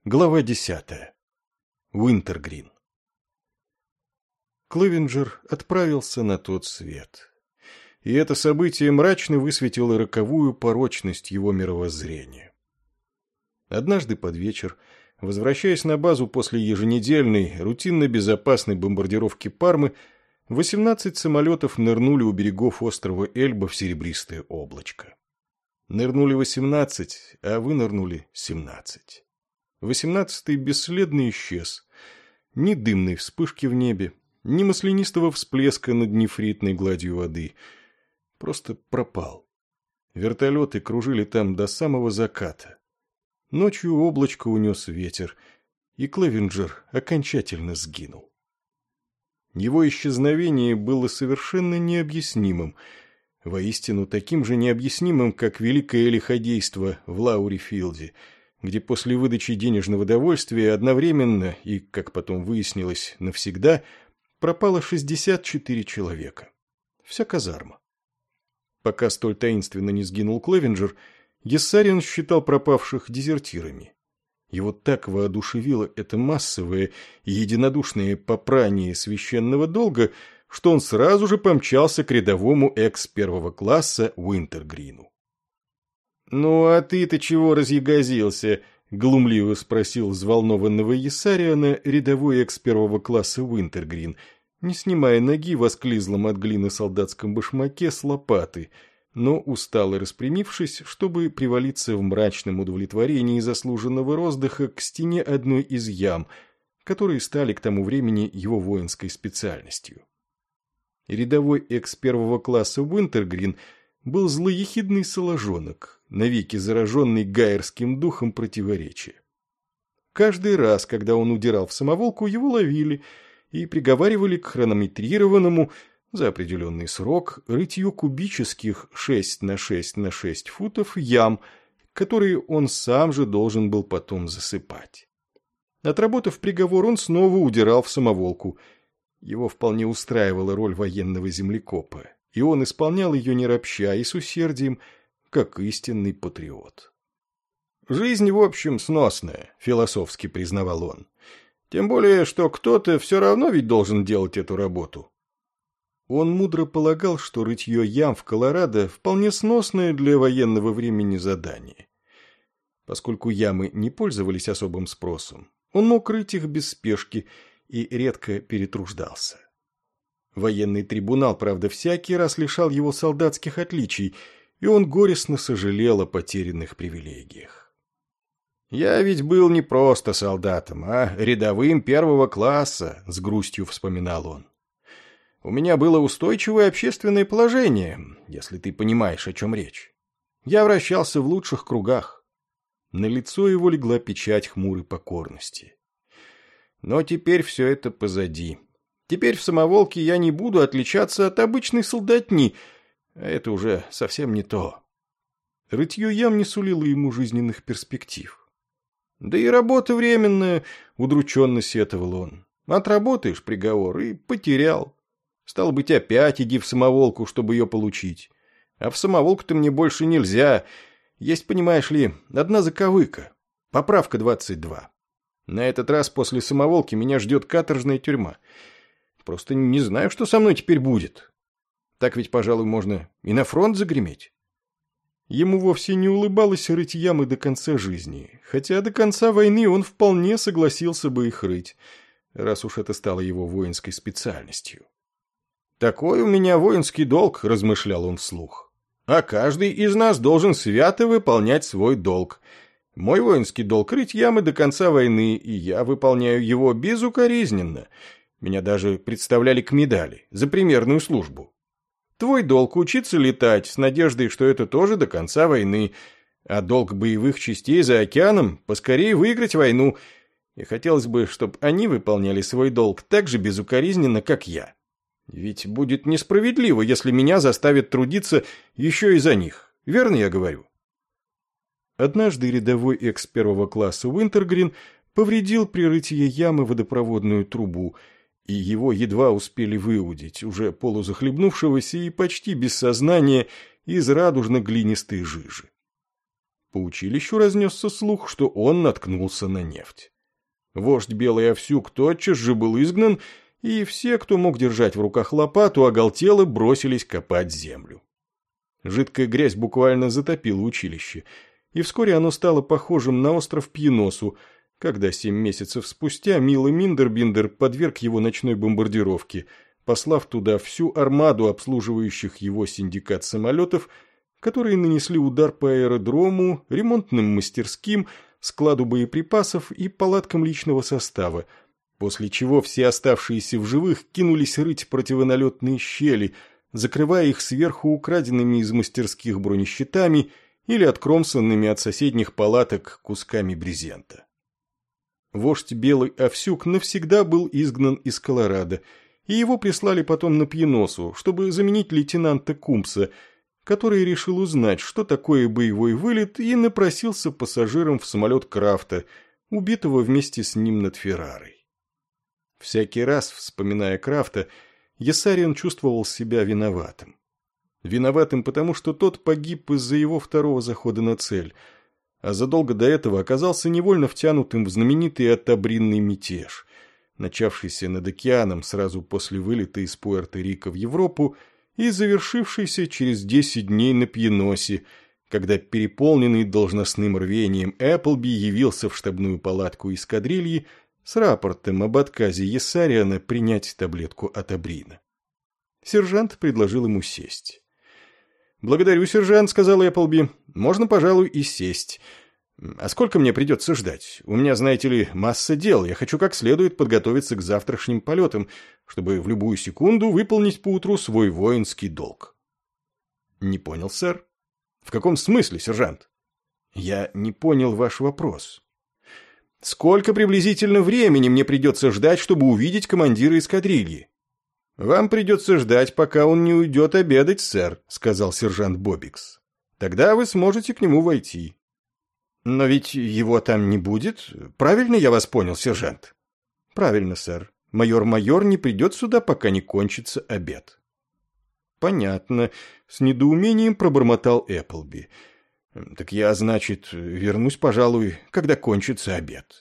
Глава 10. Уинтергрин. Клэвенджер отправился на тот свет. И это событие мрачно высветило роковую порочность его мировоззрения. Однажды под вечер, возвращаясь на базу после еженедельной, рутинно-безопасной бомбардировки Пармы, 18 самолетов нырнули у берегов острова Эльба в серебристое облачко. Нырнули 18, а вынырнули 17. 18-й бесследно исчез. Ни дымной вспышки в небе, ни маслянистого всплеска над нефритной гладью воды. Просто пропал. Вертолеты кружили там до самого заката. Ночью облачко унес ветер, и Клэвенджер окончательно сгинул. Его исчезновение было совершенно необъяснимым, воистину таким же необъяснимым, как великое лиходейство в Лаурифилде, где после выдачи денежного довольствия одновременно и, как потом выяснилось, навсегда пропало 64 человека. Вся казарма. Пока столь таинственно не сгинул Клэвенджер, Ессарин считал пропавших дезертирами. Его так воодушевило это массовое и единодушное попрание священного долга, что он сразу же помчался к рядовому экс-первого класса Уинтергрину. «Ну, а ты-то чего разъягозился?» — глумливо спросил взволнованного Ессариана рядовой экс-первого класса Уинтергрин, не снимая ноги в осклизлом от глины солдатском башмаке с лопаты, но устало распрямившись, чтобы привалиться в мрачном удовлетворении заслуженного роздыха к стене одной из ям, которые стали к тому времени его воинской специальностью. Рядовой экс-первого класса Уинтергрин был злоехидный соложонок, навеки зараженный гайерским духом противоречия. Каждый раз, когда он удирал в самоволку, его ловили и приговаривали к хронометрированному за определенный срок рытью кубических 6 на 6 на 6 футов ям, которые он сам же должен был потом засыпать. Отработав приговор, он снова удирал в самоволку. Его вполне устраивала роль военного землекопа, и он исполнял ее не ропща и с усердием, как истинный патриот. «Жизнь, в общем, сносная», — философски признавал он. «Тем более, что кто-то все равно ведь должен делать эту работу». Он мудро полагал, что рытье ям в Колорадо вполне сносное для военного времени задание. Поскольку ямы не пользовались особым спросом, он мог рыть их без спешки и редко перетруждался. Военный трибунал, правда, всякий раз лишал его солдатских отличий, и он горестно сожалел о потерянных привилегиях. «Я ведь был не просто солдатом, а рядовым первого класса», — с грустью вспоминал он. «У меня было устойчивое общественное положение, если ты понимаешь, о чем речь. Я вращался в лучших кругах». На лицо его легла печать хмурой покорности. «Но теперь все это позади. Теперь в самоволке я не буду отличаться от обычной солдатни, а это уже совсем не то». Рытье ям не сулило ему жизненных перспектив. «Да и работа временная», — удрученно сетовал он. «Отработаешь приговор и потерял. Стало быть, опять иди в самоволку, чтобы ее получить. А в самоволку-то мне больше нельзя. Есть, понимаешь ли, одна заковыка. Поправка 22. На этот раз после самоволки меня ждет каторжная тюрьма. Просто не знаю, что со мной теперь будет. Так ведь, пожалуй, можно и на фронт загреметь». Ему вовсе не улыбалось рыть ямы до конца жизни, хотя до конца войны он вполне согласился бы их рыть, раз уж это стало его воинской специальностью. «Такой у меня воинский долг», — размышлял он вслух. «А каждый из нас должен свято выполнять свой долг. Мой воинский долг — рыть ямы до конца войны, и я выполняю его безукоризненно. Меня даже представляли к медали за примерную службу. Твой долг — учиться летать, с надеждой, что это тоже до конца войны, а долг боевых частей за океаном — поскорее выиграть войну, и хотелось бы, чтобы они выполняли свой долг так же безукоризненно, как я. Ведь будет несправедливо, если меня заставят трудиться еще и за них. Верно я говорю?» Однажды рядовой экс-первого класса Уинтергрин повредил при рытье ямы водопроводную трубу, и его едва успели выудить, уже полузахлебнувшегося и почти без сознания, из радужно-глинистой жижи. По училищу разнесся слух, что он наткнулся на нефть. Вождь Белый Овсюк тотчас же был изгнан, и все, кто мог держать в руках лопату, оголтело бросились копать землю. Жидкая грязь буквально затопила училище, и вскоре оно стало похожим на остров Пьеносу, когда 7 месяцев спустя Мила Миндербиндер подверг его ночной бомбардировке, послав туда всю армаду обслуживающих его синдикат самолетов, которые нанесли удар по аэродрому, ремонтным мастерским, складу боеприпасов и палаткам личного состава, после чего все оставшиеся в живых кинулись рыть противоналетные щели, закрывая их сверху украденными из мастерских бронещитами или откромсанными от соседних палаток кусками брезента. Вождь Белый Овсюк навсегда был изгнан из Колорадо, и его прислали потом на Пьеносу, чтобы заменить лейтенанта Кумпса, который решил узнать, что такое боевой вылет, и напросился пассажиром в самолет Крафта, убитого вместе с ним над Феррарой. Всякий раз, вспоминая Крафта, Яссариан чувствовал себя виноватым. Виноватым, потому что тот погиб из-за его второго захода на цель, а задолго до этого оказался невольно втянутым в знаменитый оттабринный мятеж, начавшийся над океаном сразу после вылета из Пуэрто-Рико в Европу и завершившийся через 10 дней на Пьеносе, когда переполненный должностным рвением Эпплби явился в штабную палатку эскадрильи с рапортом об отказе Яссариана принять таблетку оттабрина. Сержант предложил ему сесть. «Благодарю, сержант», — сказал Эпплби. «Можно, пожалуй, и сесть. А сколько мне придется ждать? У меня, знаете ли, масса дел. Я хочу как следует подготовиться к завтрашним полетам, чтобы в любую секунду выполнить поутру свой воинский долг». «Не понял, сэр». «В каком смысле, сержант?» «Я не понял ваш вопрос». «Сколько приблизительно времени мне придется ждать, чтобы увидеть командира эскадрильи?» «Вам придется ждать, пока он не уйдет обедать, сэр», — сказал сержант Боббикс. «Тогда вы сможете к нему войти». «Но ведь его там не будет. Правильно я вас понял, сержант?» «Правильно, сэр. Майор не придет сюда, пока не кончится обед». «Понятно», — с недоумением пробормотал Эпплби. «Так я, значит, вернусь, пожалуй, когда кончится обед».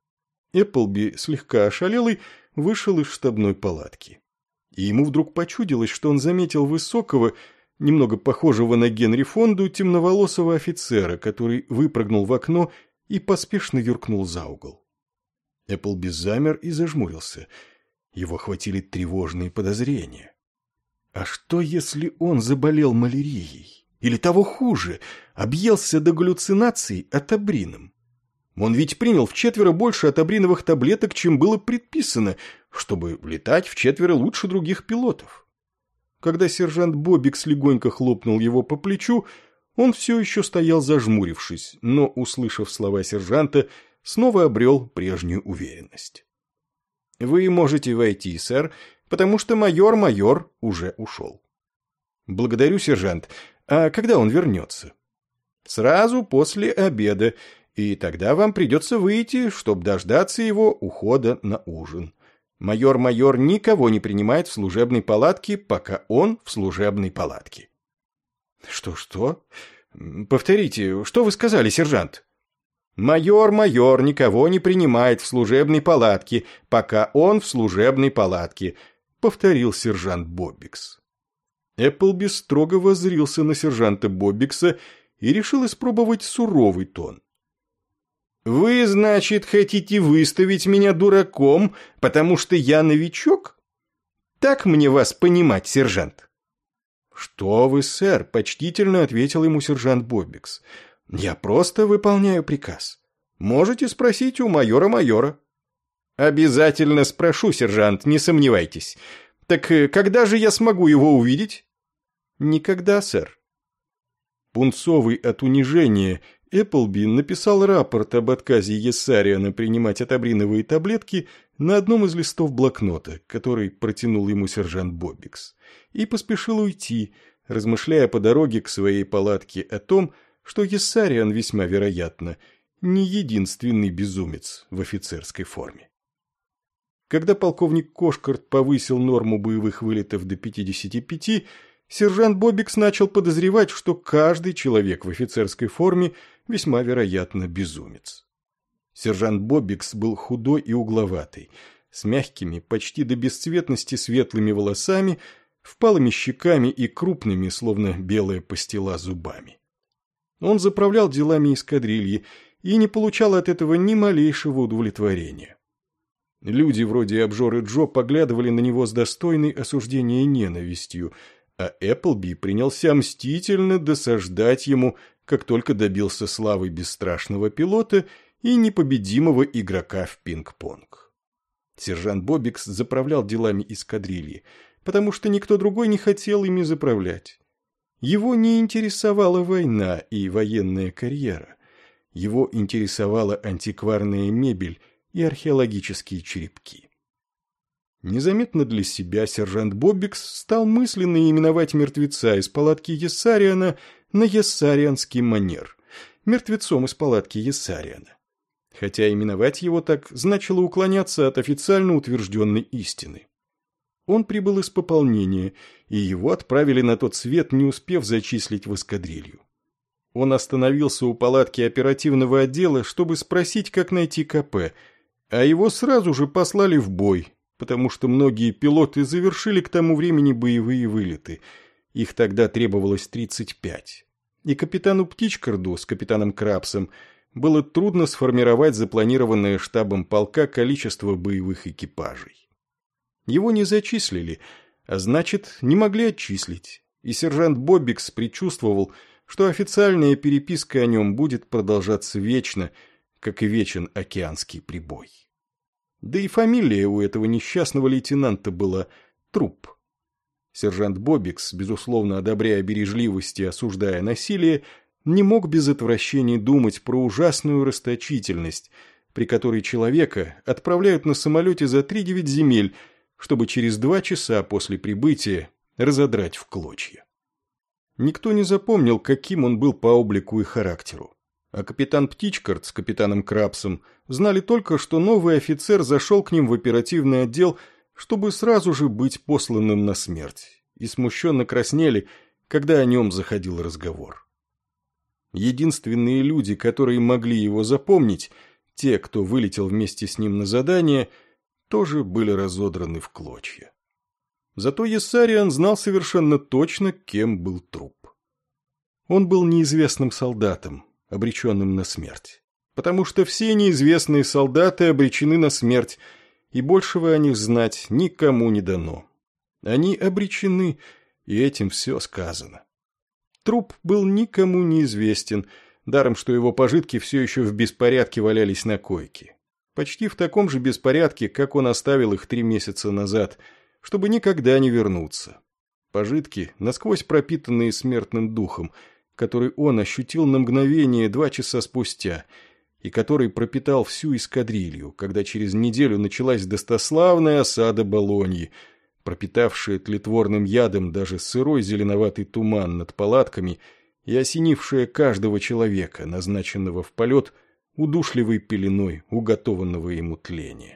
Эпплби, слегка ошалелый, вышел из штабной палатки. И ему вдруг почудилось, что он заметил высокого, немного похожего на Генри Фонду, темноволосого офицера, который выпрыгнул в окно и поспешно юркнул за угол. Эпплби замер и зажмурился. Его охватили тревожные подозрения. А что, если он заболел малярией? Или того хуже, объелся до галлюцинаций оттабрином? Он ведь принял вчетверо больше оттабриновых таблеток, чем было предписано, чтобы летать вчетверо лучше других пилотов. Когда сержант Боббикс легонько хлопнул его по плечу, он все еще стоял зажмурившись, но, услышав слова сержанта, снова обрел прежнюю уверенность. «Вы можете войти, сэр, потому что майор уже ушел». «Благодарю, сержант. А когда он вернется?» «Сразу после обеда, и тогда вам придется выйти, чтобы дождаться его ухода на ужин. Майор никого не принимает в служебной палатке, пока он в служебной палатке». «Что? Повторите, что вы сказали, сержант?» «Майор никого не принимает в служебной палатке, пока он в служебной палатке», — повторил сержант Боббикс. Эпплби строго воззрился на сержанта Боббикса и решил испробовать суровый тон. «Вы, значит, хотите выставить меня дураком, потому что я новичок? Так мне вас понимать, сержант?» «Что вы, сэр?» — почтительно ответил ему сержант Боббикс. «Я просто выполняю приказ. Можете спросить у майора». «Обязательно спрошу, сержант, не сомневайтесь. Так когда же я смогу его увидеть?» «Никогда, сэр». Пунцовый от унижения, Эпплби написал рапорт об отказе Яссариана принимать оттабриновые таблетки на одном из листов блокнота, который протянул ему сержант Боббикс, и поспешил уйти, размышляя по дороге к своей палатке о том, что Яссариан, весьма вероятно, не единственный безумец в офицерской форме. Когда полковник Кошкарт повысил норму боевых вылетов до 55, сержант Боббикс начал подозревать, что каждый человек в офицерской форме весьма вероятно безумец. Сержант Боббикс был худой и угловатый, с мягкими, почти до бесцветности светлыми волосами, впалыми щеками и крупными, словно белая пастила, зубами. Он заправлял делами эскадрильи и не получал от этого ни малейшего удовлетворения. Люди вроде обжоры Джо поглядывали на него с достойной осуждения ненавистью, а Эпплби принялся мстительно досаждать ему, как только добился славы бесстрашного пилота и непобедимого игрока в пинг-понг. Сержант Боббикс заправлял делами эскадрильи, потому что никто другой не хотел ими заправлять. Его не интересовала война и военная карьера. Его интересовала антикварная мебель и археологические черепки. Незаметно для себя сержант Боббикс стал мысленно именовать мертвеца из палатки Ессариана на ессарианский манер, мертвецом из палатки Ессариана. Хотя именовать его так значило уклоняться от официально утвержденной истины. Он прибыл из пополнения, и его отправили на тот свет, не успев зачислить в эскадрилью. Он остановился у палатки оперативного отдела, чтобы спросить, как найти КП, а его сразу же послали в бой, потому что многие пилоты завершили к тому времени боевые вылеты. Их тогда требовалось 35. И капитану Птичкарду с капитаном Крабсом было трудно сформировать запланированное штабом полка количество боевых экипажей. Его не зачислили, а значит, не могли отчислить, и сержант Боббикс предчувствовал, что официальная переписка о нем будет продолжаться вечно, как и вечен океанский прибой. Да и фамилия у этого несчастного лейтенанта была Труп. Сержант Боббикс, безусловно одобряя бережливость и осуждая насилие, не мог без отвращения думать про ужасную расточительность, при которой человека отправляют на самолете за 3-9 земель, чтобы через 2 часа после прибытия разодрать в клочья. Никто не запомнил, каким он был по облику и характеру. А капитан Птичкард с капитаном Крабсом знали только, что новый офицер зашел к ним в оперативный отдел, чтобы сразу же быть посланным на смерть, и смущенно краснели, когда о нем заходил разговор. Единственные люди, которые могли его запомнить, те, кто вылетел вместе с ним на задание, тоже были разодраны в клочья. Зато Ессариан знал совершенно точно, кем был Труп. Он был неизвестным солдатом, обреченным на смерть. Потому что все неизвестные солдаты обречены на смерть, и большего о них знать никому не дано. Они обречены, и этим все сказано. Труп был никому неизвестен, даром что его пожитки все еще в беспорядке валялись на койке. Почти в таком же беспорядке, как он оставил их 3 месяца назад, чтобы никогда не вернуться. Пожитки, насквозь пропитанные смертным духом, который он ощутил на мгновение 2 часа спустя, и который пропитал всю эскадрилью, когда через неделю началась достославная осада Болоньи, пропитавшая тлетворным ядом даже сырой зеленоватый туман над палатками и осенившая каждого человека, назначенного в полет, удушливой пеленой уготованного ему тления.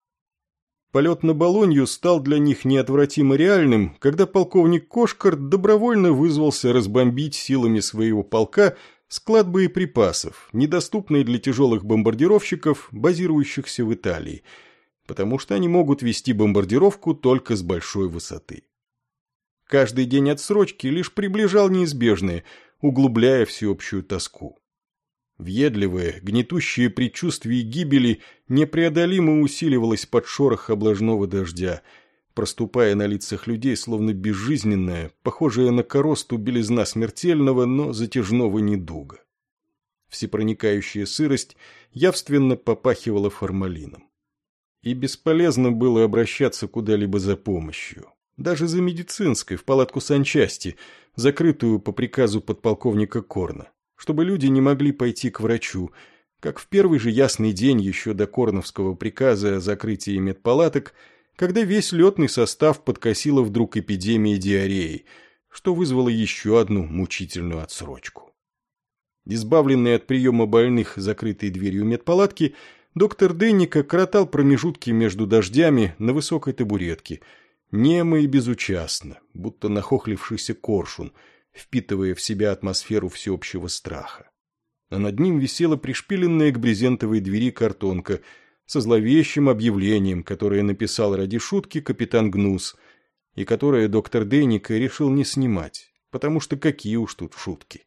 Полет на Болонью стал для них неотвратимо реальным, когда полковник Кошкарт добровольно вызвался разбомбить силами своего полка склад боеприпасов, недоступный для тяжелых бомбардировщиков, базирующихся в Италии, потому что они могут вести бомбардировку только с большой высоты. Каждый день отсрочки лишь приближал неизбежное, углубляя всеобщую тоску. Въедливое, гнетущее предчувствие гибели непреодолимо усиливалось под шорох облажного дождя, проступая на лицах людей словно безжизненная, похожая на коросту белизна смертельного, но затяжного недуга. Всепроникающая сырость явственно попахивала формалином. И бесполезно было обращаться куда-либо за помощью. Даже за медицинской, в палатку санчасти, закрытую по приказу подполковника Корна, чтобы люди не могли пойти к врачу, как в первый же ясный день еще до Корновского приказа о закрытии медпалаток, когда весь летный состав подкосила вдруг эпидемия диареи, что вызвало еще одну мучительную отсрочку. Избавленный от приема больных закрытой дверью медпалатки, доктор Денника коротал промежутки между дождями на высокой табуретке, немо и безучастно, будто нахохлившийся коршун, впитывая в себя атмосферу всеобщего страха. а над ним висела пришпиленная к брезентовой двери картонка со зловещим объявлением, которое написал ради шутки капитан Гнус, и которое доктор Дейника решил не снимать, потому что какие уж тут шутки.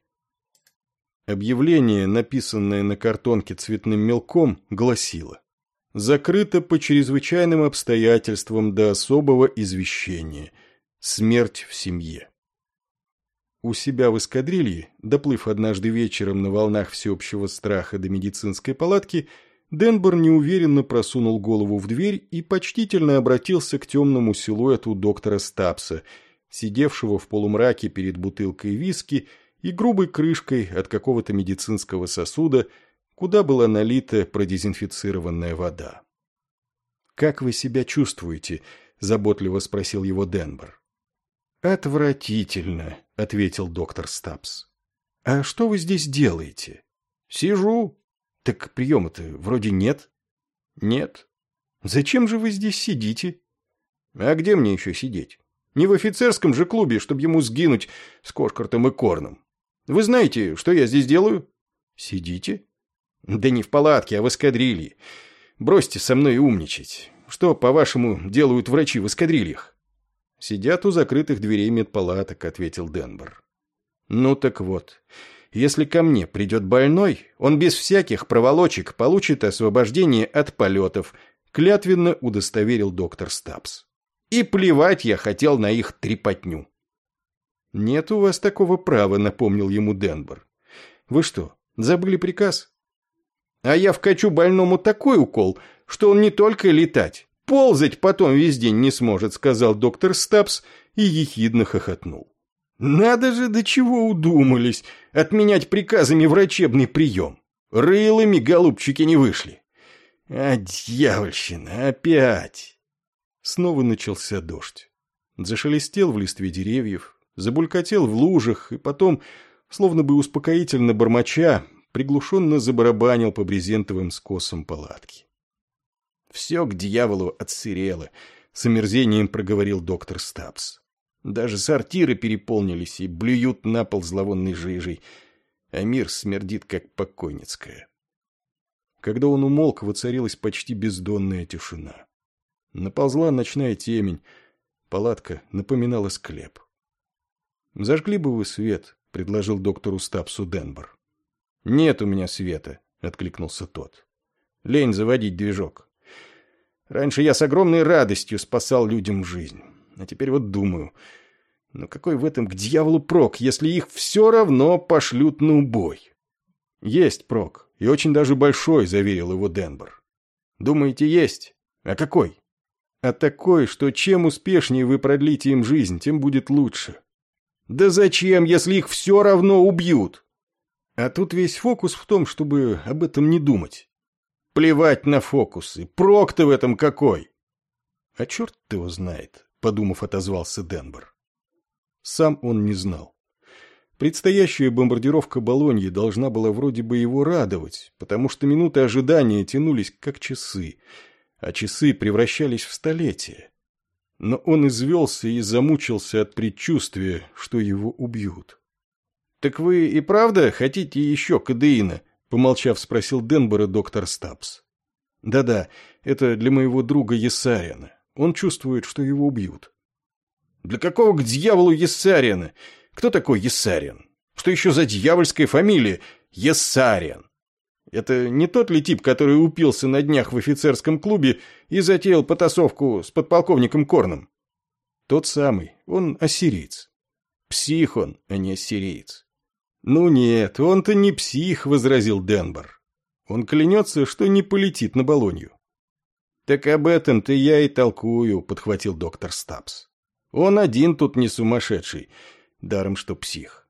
Объявление, написанное на картонке цветным мелком, гласило: «Закрыто по чрезвычайным обстоятельствам до особого извещения. Смерть в семье». У себя в эскадрилье, доплыв однажды вечером на волнах всеобщего страха до медицинской палатки, Денбор неуверенно просунул голову в дверь и почтительно обратился к темному силуэту доктора Стапса, сидевшего в полумраке перед бутылкой виски и грубой крышкой от какого-то медицинского сосуда, куда была налита продезинфицированная вода. «Как вы себя чувствуете?» – заботливо спросил его Денбор. «Отвратительно», — ответил доктор Стапс. «А что вы здесь делаете?» «Сижу». «Так приема-то вроде нет». «Нет». «Зачем же вы здесь сидите?» «А где мне еще сидеть? Не в офицерском же клубе, чтобы ему сгинуть с Кошкартом и Корном. Вы знаете, что я здесь делаю?» «Сидите?» «Да не в палатке, а в эскадрилье. Бросьте со мной умничать. Что, по-вашему, делают врачи в эскадрильях?» «Сидят у закрытых дверей медпалаток», — ответил Денбор. «Ну так вот, если ко мне придет больной, он без всяких проволочек получит освобождение от полетов», — клятвенно удостоверил доктор Стапс. «И плевать я хотел на их трепотню». «Нет у вас такого права», — напомнил ему Денбор. «Вы что, забыли приказ?» «А я вкачу больному такой укол, что он не только летать, ползать потом весь день не сможет», — сказал доктор Стапс и ехидно хохотнул. «Надо же, до чего удумались отменять приказами врачебный прием. Рылыми голубчики не вышли. А дьявольщина, опять!» Снова начался дождь. Зашелестел в листве деревьев, забулькотел в лужах и потом, словно бы успокоительно бормоча, приглушенно забарабанил по брезентовым скосам палатки. «Все к дьяволу отсырело», — с омерзением проговорил доктор Стапс. «Даже сортиры переполнились и блюют на пол зловонной жижей, а мир смердит, как покойницкая». Когда он умолк, воцарилась почти бездонная тишина. Наползла ночная темень, палатка напоминала склеп. «Зажгли бы вы свет», — предложил доктору Стапсу Денбор. «Нет у меня света», — откликнулся тот. «Лень заводить движок. Раньше я с огромной радостью спасал людям жизнь. А теперь вот думаю, ну какой в этом к дьяволу прок, если их все равно пошлют на убой?» «Есть прок, и очень даже большой», — заверил его Денбор. «Думаете, есть? А какой?» «А такой, что чем успешнее вы продлите им жизнь, тем будет лучше». «Да зачем, если их все равно убьют?» «А тут весь фокус в том, чтобы об этом не думать». «Плевать на фокусы, прок-то в этом какой?» «А черт его знает», — подумав, отозвался Денбор. Сам он не знал. Предстоящая бомбардировка Болоньи должна была вроде бы его радовать, потому что минуты ожидания тянулись как часы, а часы превращались в столетия. Но он извелся и замучился от предчувствия, что его убьют. «Так вы и правда хотите еще кадеина?» — помолчав, спросил Денбора доктор Стапс. «Да-да, это для моего друга Ессариана. Он чувствует, что его убьют». «Для какого к дьяволу Ессариана? Кто такой Ессариан? Что еще за дьявольская фамилия Ессариан? Это не тот ли тип, который упился на днях в офицерском клубе и затеял потасовку с подполковником Корном?» «Тот самый. Он ассириец». «Псих он, а не ассириец». «Ну нет, он-то не псих», — возразил Денбор. «Он клянется, что не полетит на Болонью». «Так об этом-то я и толкую», — подхватил доктор Стапс. «Он один тут не сумасшедший, даром что псих».